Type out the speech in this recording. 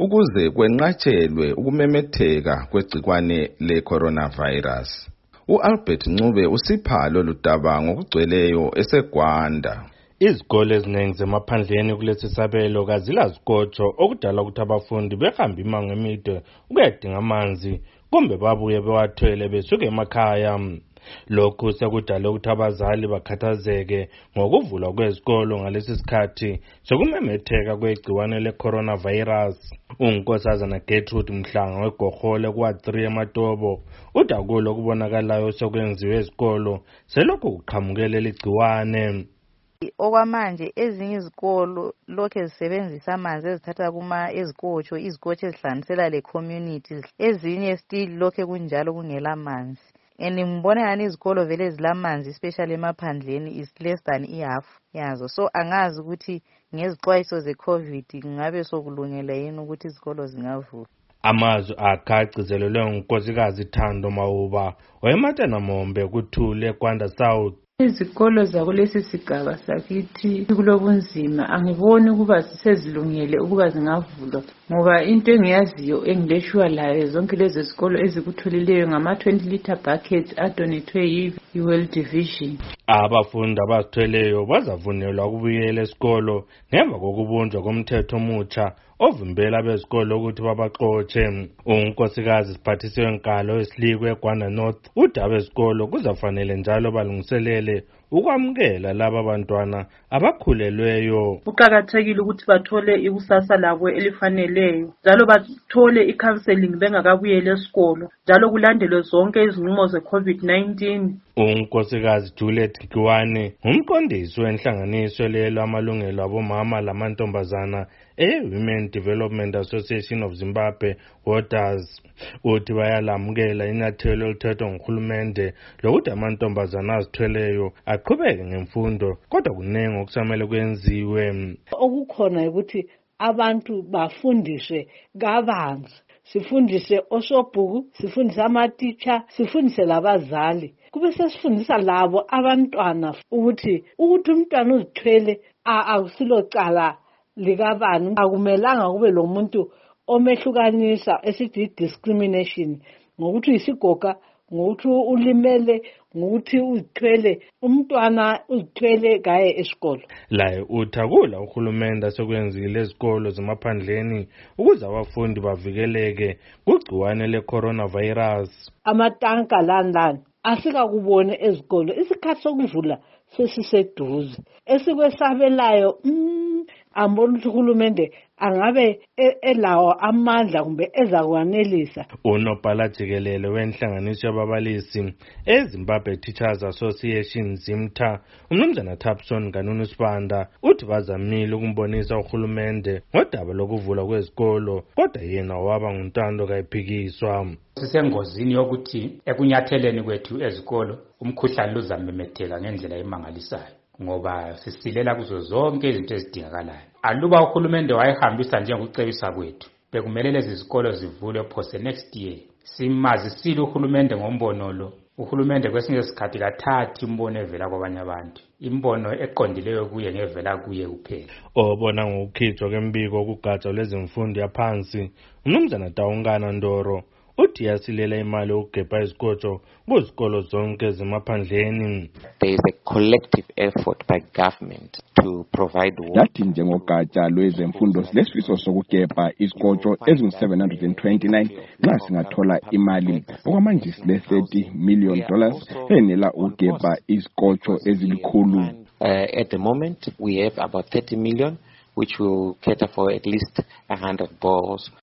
ukuze kwenqatshelwe ukumemetheka kwegcikwane le-coronavirus. U-Albert Ncube usipha lolu daba ngokugcweleyo eseGwanda. Izikole eziningi zemaphandleni kulesi sabelo kazilazikotsho okudala ukuthi abafundi behambe imango emide ukuyadinga amanzi kumbe babuye bewathwele besuka emakhaya. Lokhu sekudala ukuthi abazali bakhathazeke ngokuvulwa kwezikolo ngalesi sikhathi sokumemetheka kwegciwane le-coronavirus. Unkosazana Gertrude Mhlanga weGohole kwa-3 eMatobo uthi akulo okubonakalayo sokwenziwe ezikolo selokhu kuqhamukele ligciwane. Okwamanje ezinye izikolo lokho zisebenzisa amanzi ezithatha ezikotsho ezihlanganisela le communities, ezinye still lokho kunjalo kungela amanzi. And ngibona ngani izikolo vele zilamanzi especially emaphandleni is less than half yazo. So angazi ukuthi ngezixwayiso ze-COVID ngabe sokulungela yini ukuthi izikolo zingavulwa. Amazwi akagcizelelwe ngunkosikazi Thando Mawuba wayeMatana Mombe kuThule eGwanda South. Izikolo zakulesi sigaba sakithi kulobunzima, angiboni ukuba sisezilungele ukuba zingavulwa ngoba into engiyaziyo engileshwa layo zonke lezi zikolo ezikutholileyo ngama-20 litre buckets adonethwe yi-World Vision. Abafundi abazithweleyo bazavunyelwa ukubuyela esikolo ngemva kokubunjwa komthetho omutsha ovimbela bezikolo ukuthi babaxotshe. Unkosikazi Siphathisiwe Nkalo weSilikwe eGwanda North uthi abesikolo kuzafanele njalo balungiselele ukwamukela laba bantwana abakhulelweyo. Kuqakathekile ukuthi bathole ikusasa labo elifaneleyo, njalo bathole i-counseling bengakabuyeli esikolo, njalo kulandelwe zonke izinqumo ze-COVID-19. Unkosikazi Juliet Kiwane ngumqondisi wenhlanganiso lelo amalungelo abomama lamantombazana Women Development Association of Zimbabwe Waters. Uthi bayalamukela inyathelo elithethwe nguhulumende lokuthi amantombazana azithweleyo aqhubeke ngemfundo, kodwa kuningi okusamele kwenziwe. Okukhona ukuthi abantu bafundiswe kabanzi, sifundise osobhuku, sifundise amatitsha, sifundise labazali, kube sesifundisa labo abantwana ukuthi umntwana uzithwele akusilo cala likabani, akumelanga kube lo muntu omehlukanisa esithi discrimination ngokuthi uyisigoga, ngokuthi ulimele, ngokuthi uzithwele. Umntwana uzithwele kaye esikolo. Laye uthakula uhulumende asekwenzile ezikolo zemaphandleni ukuze abafundi bavikeleke kugciwane le-coronavirus. Amatanka lana asikakubone ezikolo, isikhathi sokuvula sesiseduze. Esikwesabelayo ambona ukuthi uhulumende angabe elawo amandla kumbe ezakwanelisa. Unobhala jikelele wenhlanganiso yababalisi eZimbabwe Teachers Association ZIMTA uMnumzana Thapson Ganunu Sibanda uthi bazamile ukumbonisa uhulumende ngodaba lokuvula kwezikolo, kodwa yena waba nguntando kayiphikiswa. Sisengozini yokuthi ekunyatheleni kwethu ezikolo umkhuhlane uzamemetheka ngendlela emangalisayo ngoba sisilela kuzo zonke izinto ezidingakalayo. Aluba uhulumende wayehambisa njengokucebisa kwethu, bekumele lezi zikolo zivulwe phose next year. Simazisile uhulumende ngombono lo. Uhulumende kwesinye isikhathi kathathi imbono evela kwabanye abantu, imbono eqondileyo kuye ngevela kuye kuphela. Obona ngokukhitshwa kwembiko kugatsha lwezemfundo yaphansi uMnumzana Taungana Ndoro uthi yasilela imali ukugebha izikotsho kuzikolo zonke zemaphandleni. There is a collective effort by government to provide water. Lathi njengogatsha lwezemfundo silesifiso sokugebha izikotsho ezingu-729 nxa singathola imali okwamanje sile-$30 million enela ukugebha izikotsho ezilikhulu. At the moment we have about 30 million which will cater for at least 100 balls.